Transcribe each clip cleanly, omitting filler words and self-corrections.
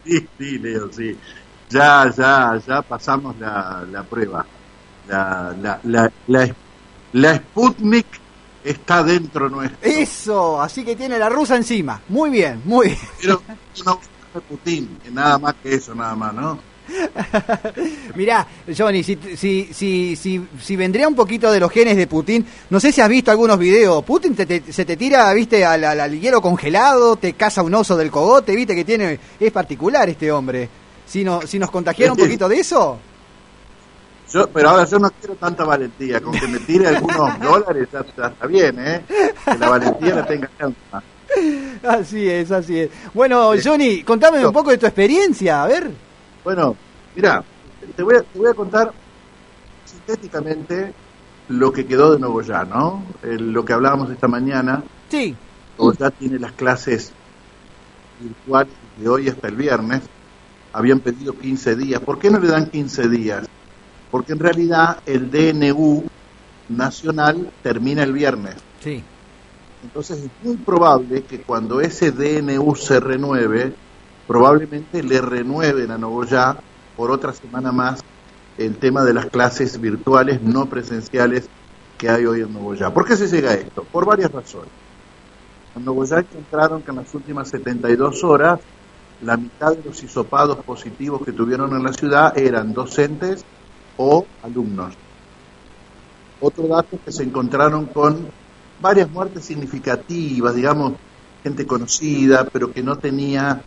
Sí, sí, Leo, sí. Ya pasamos la prueba. La, la, la, la, la Sputnik está dentro nuestro. Eso, así que tiene la rusa encima. Muy bien, muy bien. Pero no es Putin, que nada más que eso, nada más, ¿no? Mirá, Johnny, si vendría un poquito de los genes de Putin, no sé si has visto algunos videos. Putin se te tira, viste, al hielo congelado, te caza un oso del cogote, viste que es particular este hombre. Si nos contagiara un poquito de eso. Pero ahora yo no quiero tanta valentía, con que me tire algunos dólares ya está bien, ¿eh? Que la valentía la tenga acá. Así es, así es. Bueno, Johnny, contame un poco de tu experiencia, a ver. Bueno, mira, te voy a contar sintéticamente lo que quedó de Nogoyá, ¿no? Lo que hablábamos esta mañana. Sí. Nogoyá tiene las clases virtuales de hoy hasta el viernes. Habían pedido 15 días. ¿Por qué no le dan 15 días? Porque en realidad el DNU nacional termina el viernes. Sí. Entonces es muy probable que cuando ese DNU se renueve, probablemente le renueven a Nogoyá por otra semana más el tema de las clases virtuales no presenciales que hay hoy en Nogoyá. ¿Por qué se llega a esto? Por varias razones. En Nogoyá encontraron que en las últimas 72 horas la mitad de los hisopados positivos que tuvieron en la ciudad eran docentes o alumnos. Otro dato es que se encontraron con varias muertes significativas, digamos, gente conocida, pero que no tenía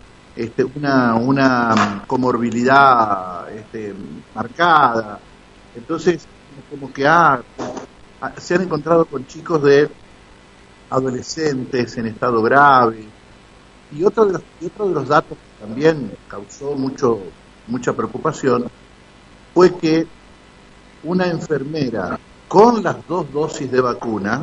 una comorbilidad marcada. Entonces, como que se han encontrado con chicos de adolescentes en estado grave. Y otro de los datos que también causó mucha preocupación fue que una enfermera con las 2 dosis de vacuna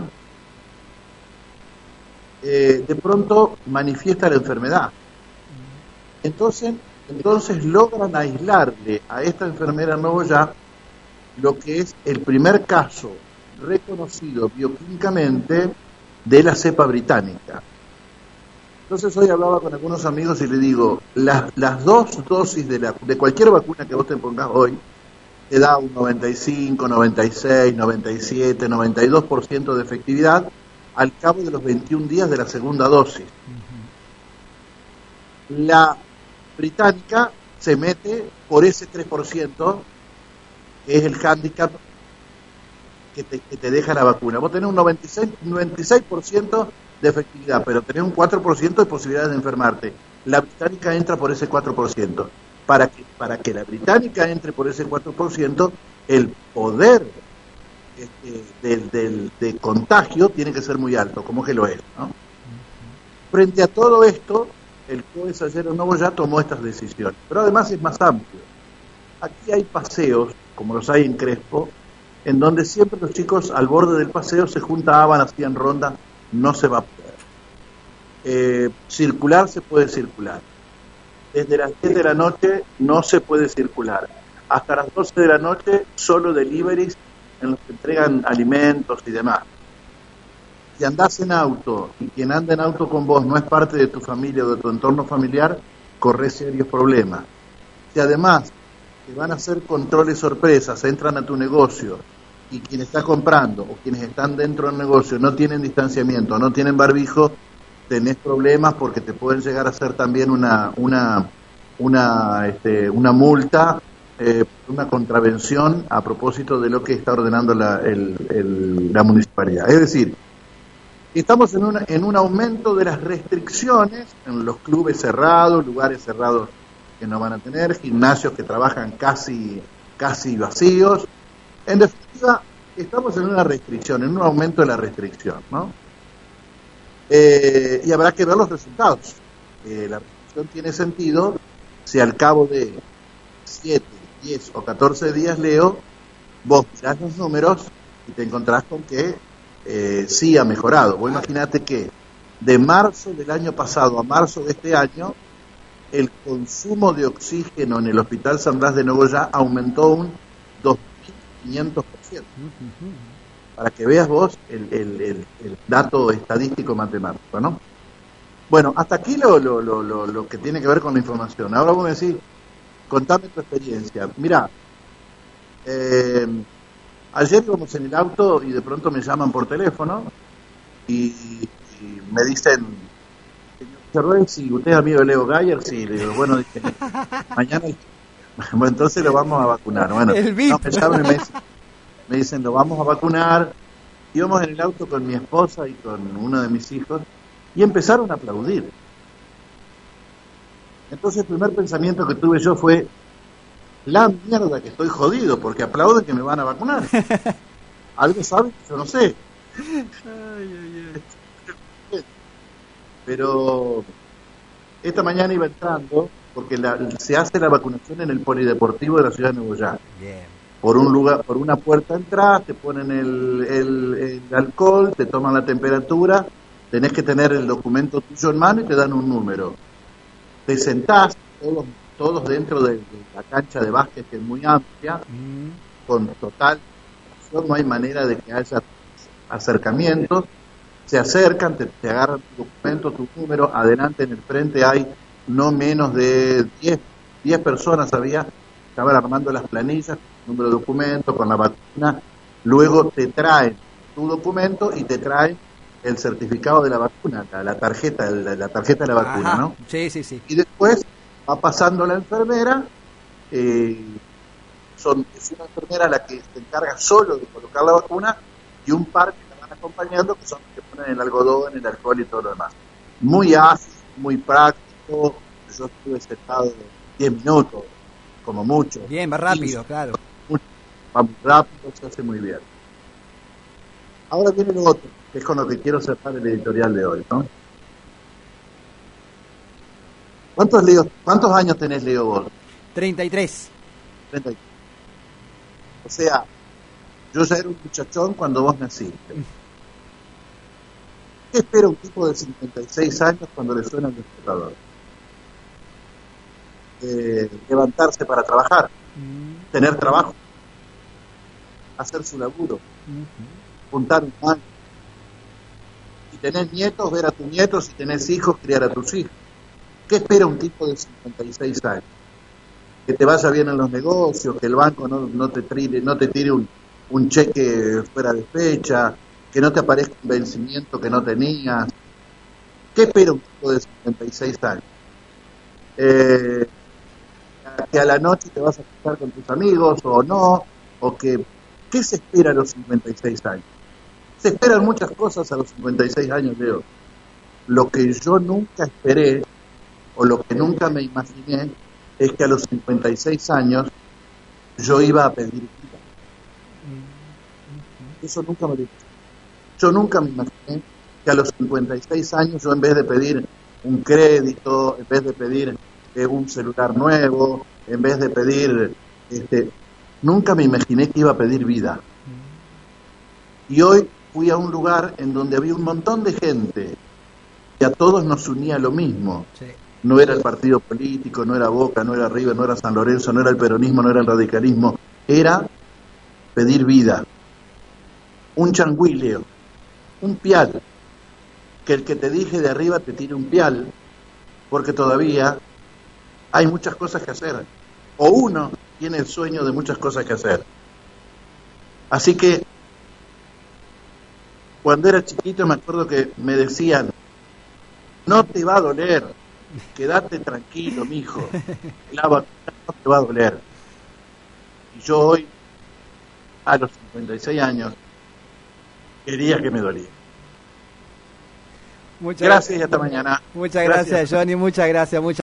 de pronto manifiesta la enfermedad. Entonces logran aislarle a esta enfermera en Nogoyá lo que es el primer caso reconocido bioquímicamente de la cepa británica. Entonces hoy hablaba con algunos amigos y le digo, las 2 dosis de cualquier vacuna que vos te pongas hoy, te da un 95, 96, 97, 92% de efectividad al cabo de los 21 días de la segunda dosis. La británica se mete por ese 3%, que es el hándicap que te deja la vacuna. Vos tenés un 96% de efectividad, pero tenés un 4% de posibilidades de enfermarte. La británica entra por ese 4%. Para que la británica entre por ese 4%, el poder de contagio tiene que ser muy alto, como que lo es, ¿no? Frente a todo esto, el COES ayer en Nogoyá tomó estas decisiones, pero además es más amplio. Aquí hay paseos, como los hay en Crespo, en donde siempre los chicos al borde del paseo se juntaban, hacían rondas, no se va a poder. Circular se puede circular. Desde las 10 de la noche no se puede circular. Hasta las 12 de la noche solo deliveries en los que entregan alimentos y demás. Si andás en auto y quien anda en auto con vos no es parte de tu familia o de tu entorno familiar, corres serios problemas. Si además te van a hacer controles sorpresas, entran a tu negocio y quien está comprando o quienes están dentro del negocio no tienen distanciamiento, no tienen barbijo, tenés problemas porque te pueden llegar a hacer también una multa, una contravención a propósito de lo que está ordenando la municipalidad. Es decir, estamos en un aumento de las restricciones en los clubes cerrados, lugares cerrados que no van a tener, gimnasios que trabajan casi vacíos. En definitiva, estamos en una restricción, en un aumento de la restricción, ¿no? Y habrá que ver los resultados. La restricción tiene sentido si al cabo de 7, 10 o 14 días, Leo, vos mirás los números y te encontrás con que sí ha mejorado. Vos imaginate que de marzo del año pasado a marzo de este año, el consumo de oxígeno en el Hospital San Blas de Nogoyá aumentó un 2.500%. Para que veas vos el dato estadístico matemático, ¿no? Bueno, hasta aquí lo que tiene que ver con la información. Ahora vos me decís, contame tu experiencia. Mirá, eh, ayer íbamos en el auto y de pronto me llaman por teléfono y me dicen, señor Cerruel, si usted es amigo de Leo Gayer, sí, le digo, bueno, dije, mañana, bueno, entonces lo vamos a vacunar. Bueno, El VIP. no, me llaman y me dicen, lo vamos a vacunar. Íbamos en el auto con mi esposa y con uno de mis hijos y empezaron a aplaudir. Entonces el primer pensamiento que tuve yo fue, la mierda que estoy jodido, porque aplauden que me van a vacunar. Algo saben que yo no sé. Pero esta mañana iba entrando, porque se hace la vacunación en el polideportivo de la ciudad de Nuevo York. Bien. Por un lugar, por una puerta entras, te ponen el alcohol, te toman la temperatura, tenés que tener el documento tuyo en mano y te dan un número. Te sentás, todos dentro de la cancha de básquet, que es muy amplia, con total, no hay manera de que haya acercamientos, se acercan, te agarran tu documento, tu número, adelante en el frente hay no menos de 10 personas estaban armando las planillas, número de documento, con la vacuna, luego te traen tu documento y te traen el certificado de la vacuna, la tarjeta de la vacuna, Ajá. ¿no? Sí, sí, sí. Y después va pasando la enfermera, es una enfermera la que se encarga solo de colocar la vacuna y un par que la van acompañando, que son los que ponen el algodón, el alcohol y todo lo demás. Muy ágil, muy práctico, yo estuve sentado 10 minutos, como mucho. Bien, va rápido, 15, claro. va muy rápido, se hace muy bien. Ahora viene lo otro, que es con lo que quiero cerrar el editorial de hoy, ¿no? ¿Cuántos años tenés, Leo, vos? 33. 33. O sea, yo ya era un muchachón cuando vos naciste. ¿Qué espera un tipo de 56 años cuando le suena el despertador? Levantarse para trabajar, tener trabajo, hacer su laburo, juntar un mango. Si tenés nietos, ver a tus nietos, si tenés hijos, criar a tus hijos. ¿Qué espera un tipo de 56 años? Que te vaya bien en los negocios, que el banco no te tire un cheque fuera de fecha, que no te aparezca un vencimiento que no tenías. ¿Qué espera un tipo de 56 años? Que a la noche te vas a juntar con tus amigos o no, o que ¿qué se espera a los 56 años? Se esperan muchas cosas a los 56 años, Leo. Lo que yo nunca esperé o lo que nunca me imaginé es que a los 56 años yo iba a pedir vida. Eso nunca me lo imaginé. Yo nunca me imaginé que a los 56 años yo, en vez de pedir un crédito, en vez de pedir un celular nuevo, en vez de pedir nunca me imaginé que iba a pedir vida. Y hoy fui a un lugar en donde había un montón de gente y a todos nos unía lo mismo. Sí. No era el partido político, no era Boca, no era River, no era San Lorenzo, no era el peronismo, no era el radicalismo, era pedir vida. Un changuileo, un pial, que el que te dije de arriba te tire un pial, porque todavía hay muchas cosas que hacer, o uno tiene el sueño de muchas cosas que hacer. Así que cuando era chiquito me acuerdo que me decían, no te va a doler, quédate tranquilo, mijo, la vacuna no te va a doler. Y yo hoy, a los 56 años, quería que me dolía. Gracias y hasta mañana. Muchas gracias, Johnny, muchas gracias.